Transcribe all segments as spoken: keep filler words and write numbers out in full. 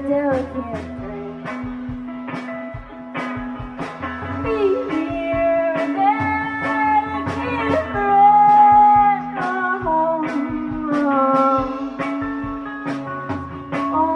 delicate thread. Be here, delicate thread. Oh, oh,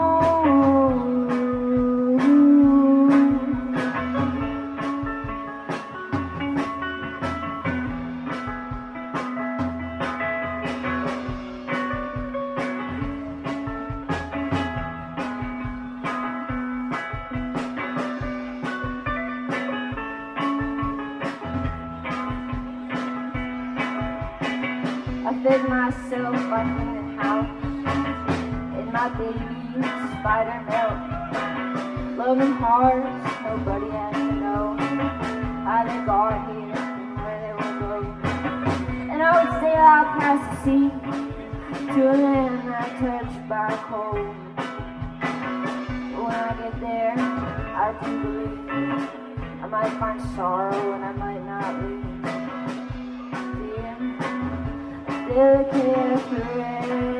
I fed myself by cleaning house in my baby spider milk. Loving hearts, nobody has to know how they got here and where they will go. And I would sail out past the sea to a land not touched by cold. But when I get there, I do believe I might find sorrow and I might not leave. Delicate thread.